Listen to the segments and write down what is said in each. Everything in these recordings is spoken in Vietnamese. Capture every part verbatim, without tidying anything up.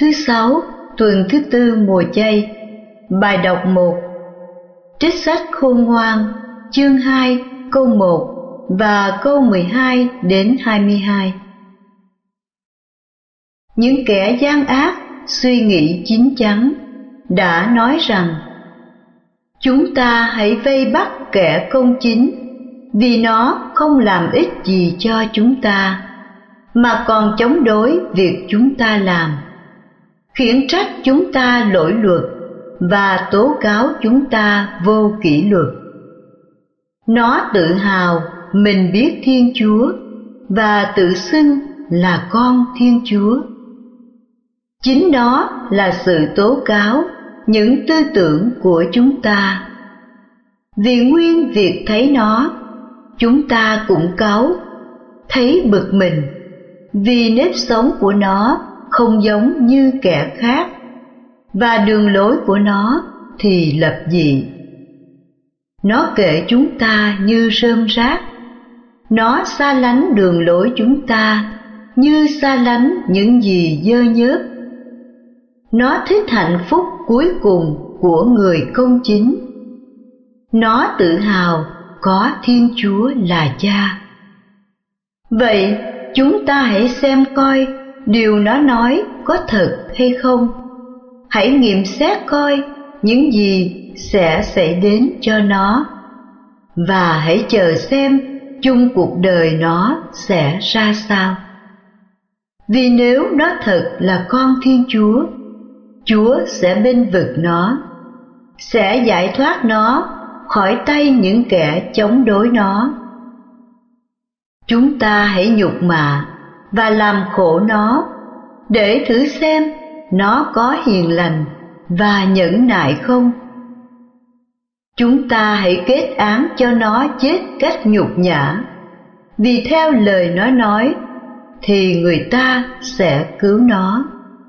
thứ sáu, tuần thứ tư mùa chay. Bài đọc một. Trích sách Khôn Ngoan, chương hai, câu một và câu mười hai đến hai mươi hai. Những kẻ gian ác suy nghĩ chín chắn đã nói rằng: chúng ta hãy vây bắt kẻ công chính, vì nó không làm ích gì cho chúng ta, mà còn chống đối việc chúng ta làm, khiển trách chúng ta lỗi luật và tố cáo chúng ta vô kỷ luật. Nó tự hào mình biết Thiên Chúa và tự xưng là con Thiên Chúa. Chính đó là sự tố cáo những tư tưởng của chúng ta. Vì nguyên việc thấy nó, chúng ta cũng cáu, thấy bực mình, vì nếp sống của nó không giống như kẻ khác, và đường lối của nó thì lập dị. Nó kệ chúng ta như rơm rác, nó xa lánh đường lối chúng ta như xa lánh những gì dơ nhớp. Nó thích hạnh phúc cuối cùng của người công chính. Nó tự hào có Thiên Chúa là Cha. Vậy chúng ta hãy xem coi điều nó nói có thật hay không. Hãy nghiệm xét coi những gì sẽ xảy đến cho nó, và hãy chờ xem chung cuộc đời nó sẽ ra sao. Vì nếu nó thật là con Thiên Chúa, Chúa sẽ bênh vực nó, sẽ giải thoát nó khỏi tay những kẻ chống đối nó. Chúng ta hãy nhục mạ và làm khổ nó, để thử xem nó có hiền lành và nhẫn nại không. Chúng ta hãy kết án cho nó chết cách nhục nhã, vì theo lời nó nói thì người ta sẽ cứu nó.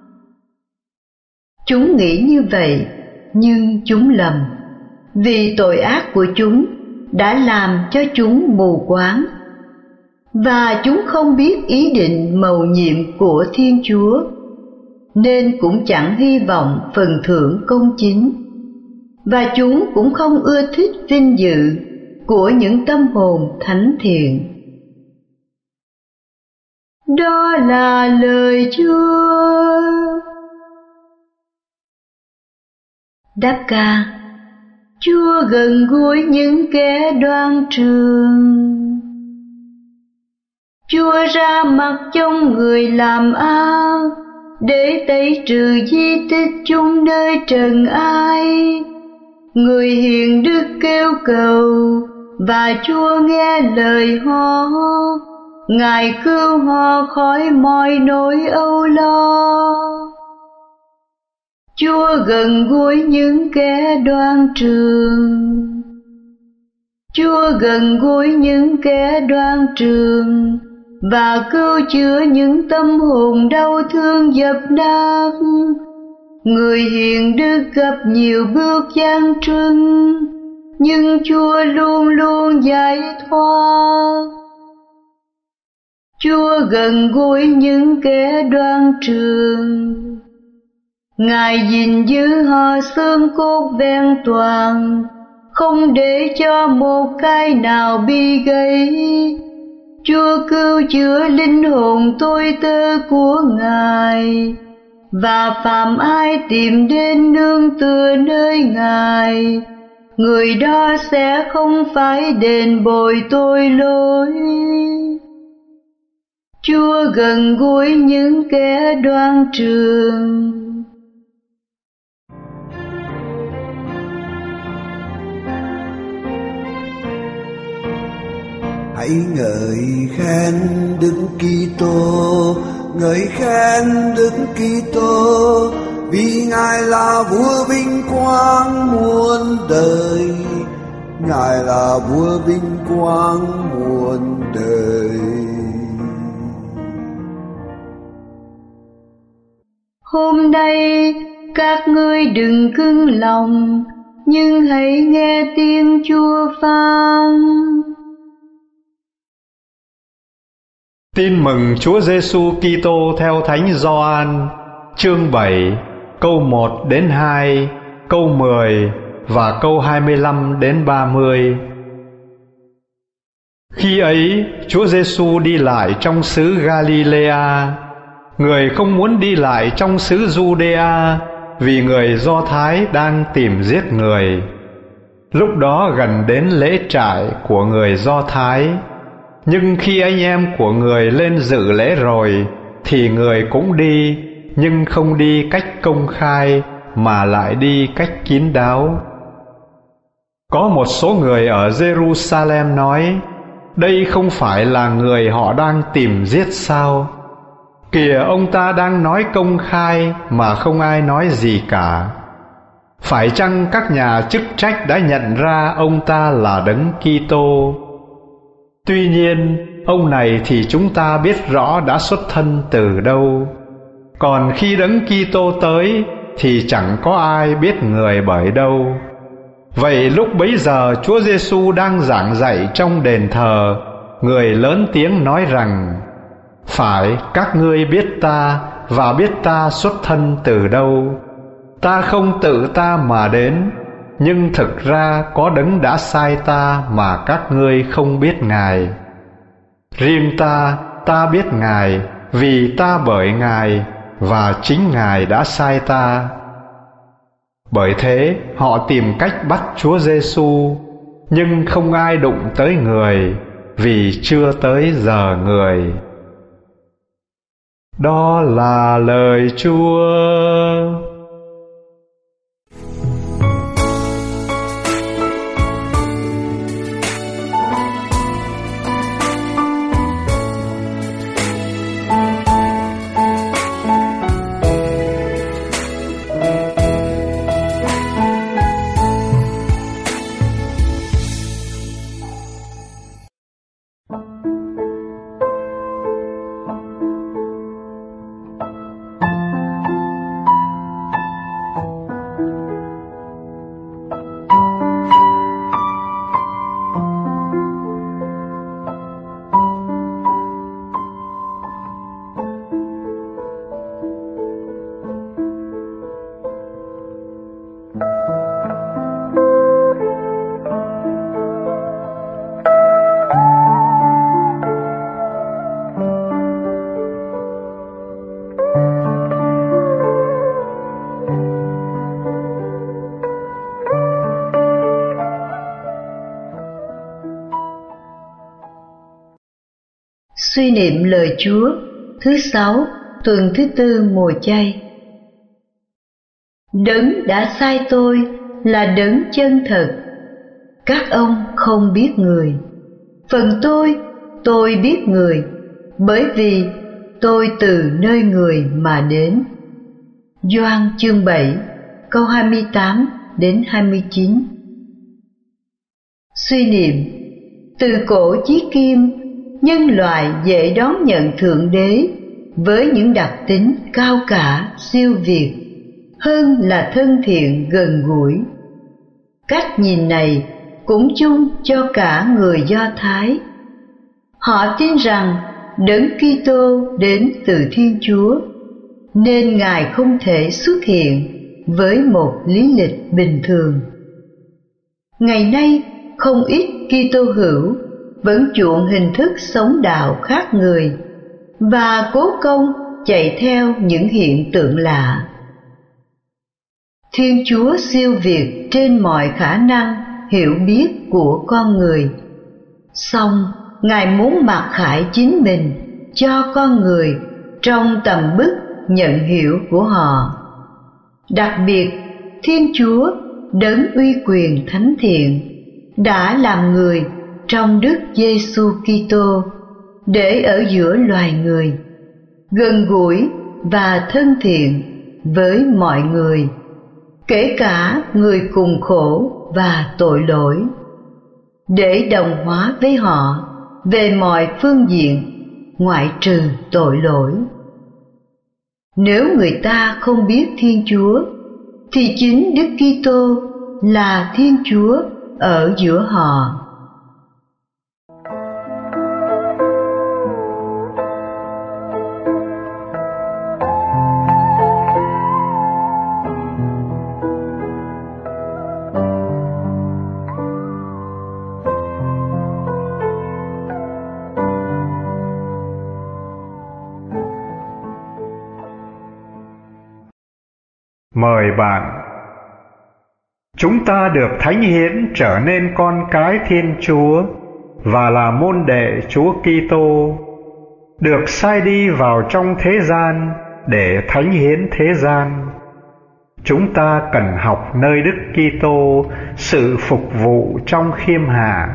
Chúng nghĩ như vậy, nhưng chúng lầm, vì tội ác của chúng đã làm cho chúng mù quáng, và chúng không biết ý định mầu nhiệm của Thiên Chúa, nên cũng chẳng hy vọng phần thưởng công chính, và chúng cũng không ưa thích vinh dự của những tâm hồn thánh thiện. Đó là lời Chúa. Đáp ca. Chúa gần gũi những kẻ đoan trường. Chúa ra mặt trong người làm ác, để tẩy trừ di tích chúng nơi trần ai. Người hiền đức kêu cầu, và Chúa nghe lời họ. Ngài cứu họ khỏi mọi nỗi âu lo. Chúa gần gũi những kẻ đoan trường. Chúa gần gũi những kẻ đoan trường, và cứu chữa những tâm hồn đau thương dập nát. Người hiền đức gặp nhiều bước gian truân, nhưng Chúa luôn luôn giải thoát. Chúa gần gũi những kẻ đoan trường. Ngài gìn giữ họ xương cốt vẹn toàn, không để cho một cái nào bị gãy. Chúa cứu chữa linh hồn tôi tớ của Ngài, và phàm ai tìm đến nương tựa nơi Ngài, người đó sẽ không phải đền bồi tội lỗi. Chúa gần gũi những kẻ đoan trường. Hãy ngợi khen Đức Kitô, ngợi khen Đức Kitô, vì Ngài là vua vinh quang muôn đời. Ngài là vua vinh quang muôn đời. Hôm nay các ngươi đừng cứng lòng, nhưng hãy nghe tiếng Chúa phán. Tin mừng Chúa Giêsu Kitô theo Thánh Gioan. chương bảy, câu một đến hai, câu mười và câu hai mươi lăm đến ba mươi. Khi ấy, Chúa Giêsu đi lại trong xứ Galilea. Người không muốn đi lại trong xứ Giu-đê-a, vì người Do Thái đang tìm giết người. Lúc đó gần đến lễ trại của người Do Thái. Nhưng khi anh em của người lên dự lễ rồi, thì người cũng đi, nhưng không đi cách công khai, mà lại đi cách kín đáo. Có một số người ở Jerusalem nói: đây không phải là người họ đang tìm giết sao? Kìa, ông ta đang nói công khai mà không ai nói gì cả. Phải chăng các nhà chức trách đã nhận ra ông ta là Đấng Kitô? Tuy nhiên, ông này thì chúng ta biết rõ đã xuất thân từ đâu. Còn khi Đấng Kitô tới thì chẳng có ai biết người bởi đâu. Vậy lúc bấy giờ Chúa Giêsu đang giảng dạy trong đền thờ, người lớn tiếng nói rằng: phải, các ngươi biết ta và biết ta xuất thân từ đâu. Ta không tự ta mà đến, nhưng thực ra có Đấng đã sai ta mà các ngươi không biết Ngài. Riêng ta, ta biết Ngài, vì ta bởi Ngài, và chính Ngài đã sai ta. Bởi thế họ tìm cách bắt Chúa Giêsu, nhưng không ai đụng tới người, vì chưa tới giờ người. Đó là lời Chúa. Suy niệm lời Chúa thứ sáu, tuần thứ tư mùa chay. Đấng đã sai tôi là Đấng chân thật. Các ông không biết người. Phần tôi, tôi biết người, bởi vì tôi từ nơi người mà đến. Gioan chương bảy, câu hai mươi tám đến hai mươi chín. Suy niệm: từ cổ chí kim, nhân loại dễ đón nhận Thượng Đế với những đặc tính cao cả, siêu việt, hơn là thân thiện gần gũi. Cách nhìn này cũng chung cho cả người Do Thái. Họ tin rằng Đấng Kitô đến từ Thiên Chúa, nên Ngài không thể xuất hiện với một lý lịch bình thường. Ngày nay, không ít Kitô hữu vẫn chuộng hình thức sống đạo khác người và cố công chạy theo những hiện tượng lạ. Thiên Chúa siêu việt trên mọi khả năng hiểu biết của con người, song Ngài muốn mặc khải chính mình cho con người trong tầm bức nhận hiểu của họ. Đặc biệt, Thiên Chúa, Đấng uy quyền thánh thiện, đã làm người trong Đức Giêsu Kitô để ở giữa loài người, gần gũi và thân thiện với mọi người, kể cả người cùng khổ và tội lỗi, để đồng hóa với họ về mọi phương diện ngoại trừ tội lỗi. Nếu người ta không biết Thiên Chúa, thì chính Đức Kitô là Thiên Chúa ở giữa họ. Mời bạn. Chúng ta được thánh hiến trở nên con cái Thiên Chúa và là môn đệ Chúa Kitô, được sai đi vào trong thế gian để thánh hiến thế gian. Chúng ta cần học nơi Đức Kitô sự phục vụ trong khiêm hạ.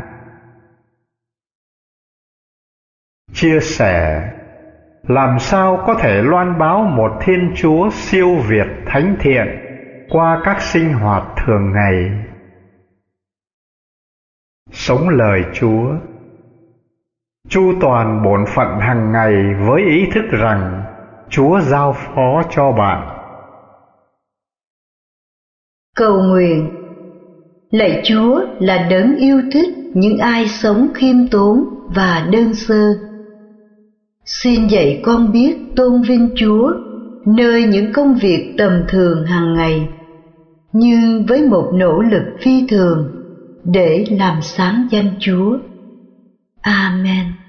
Chia sẻ: làm sao có thể loan báo một Thiên Chúa siêu việt thánh thiện qua các sinh hoạt thường ngày? Sống lời Chúa. Chu toàn bổn phận hàng ngày với ý thức rằng Chúa giao phó cho bạn. Cầu nguyện: lạy Chúa là đấng yêu thích những ai sống khiêm tốn và đơn sơ. Xin dạy con biết tôn vinh Chúa nơi những công việc tầm thường hàng ngày, nhưng với một nỗ lực phi thường để làm sáng danh Chúa. Amen.